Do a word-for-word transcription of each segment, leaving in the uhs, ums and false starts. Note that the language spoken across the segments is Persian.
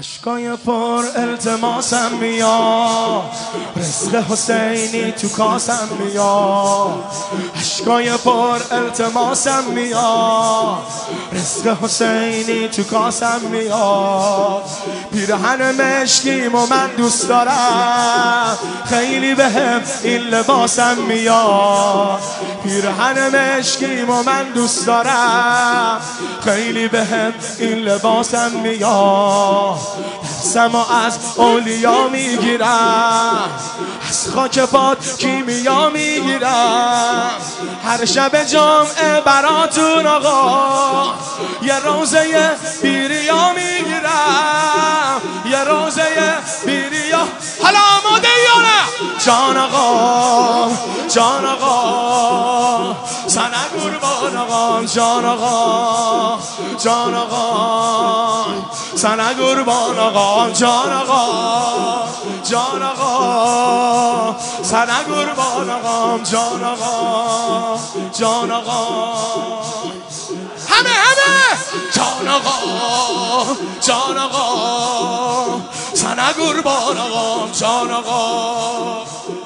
عشقای پر التماسم میاد، رزق حسینی تو کاسم میاد. عشقای پر التماسم میاد، رزق حسینی تو کاسم میاد. پیرهن مشکیم و من دوست دارم، خیلی بهم این لباسم میاد. پیرهن مشکیم و من دوست دارم، خیلی بهم این لباسم میاد. درسمو از اولیا میگیرم، از خاک پات کیمیا میگیرم. هر شب جمعه براتون آقا یه روزه بیریا میگیرم، یه روزه بیریا. حالا آماده یا نه؟ جان آقا جان آقا سنه قربان آقا، جان آقا جان آقا سنه قربان آقا، جان آقا جان آقا سنه قربان آقا، جان آقا جان آقا. همه همه جان آقا جان آقا سنه قربان آقا، جان آقا.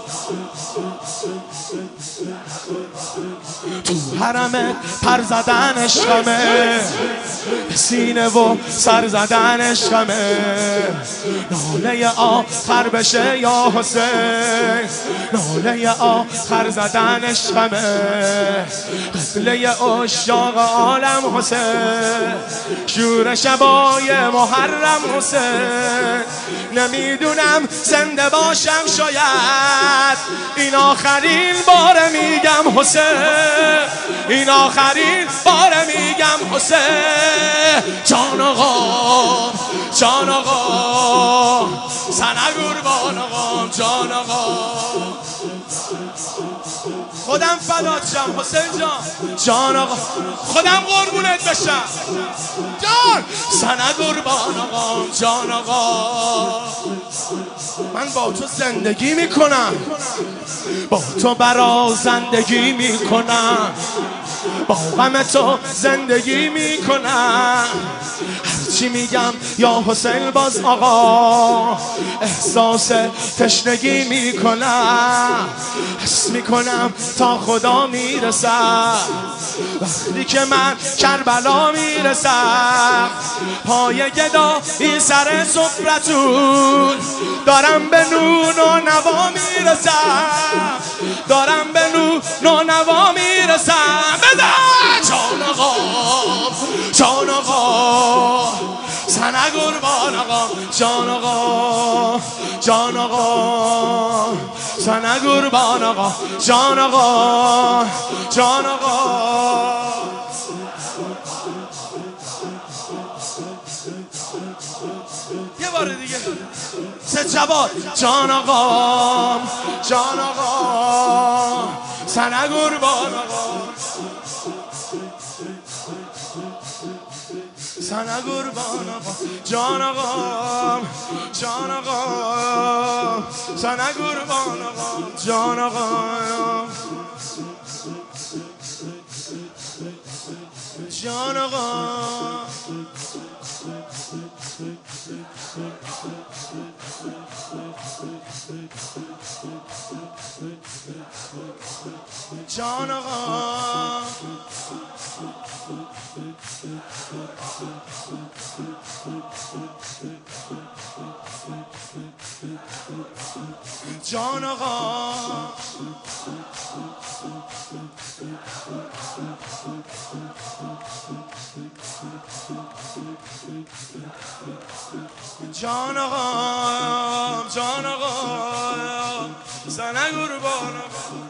تو حرمت پر زدن عشقمه، سینه و سر زدن عشقمه. ناله آخر بشه یا حسین، ناله آخر زدن عشقمه. قبله اشاق عالم حسین، شور شبای محرم حسین. نمیدونم زنده باشم شاید این آخرین بار میگم حسین، این آخرین بار میگم حسین. جان آقا جان آقا سنه قربان آقا، جان آقا. خودم فدات شم حسین جان، جان آقا. خودم قربونت بشم جان. سنه قربان آقا، جان آقا. من با تو زندگی میکنم، با تو برا زندگی میکنم، با غم تو زندگی میکنم. هرچی میگم یا حسین باز آقا احساس تشنگی میکنم. حس میکنم تا خدا میرسم، وقتی که من کربلا میرسم. پای گدا این سر سفرتون دارم به نون و نوا میرسم، دارم به نون و نوا میرسم. بده جان آقا جان آقا سنه قربان آقا، جان آقا جان آقا سنه قربان آقا، جان آقا جان آقا. یه بار دیگه سه جواد. جان آقا جان آقا سنه قربان آقا، سنه قربان آقا، جان آقا جان آقا سنه قربان آقا، جان آقا جان آقا. جان آقا جان آقا جان آقا جان آقا سنه قربان آقا.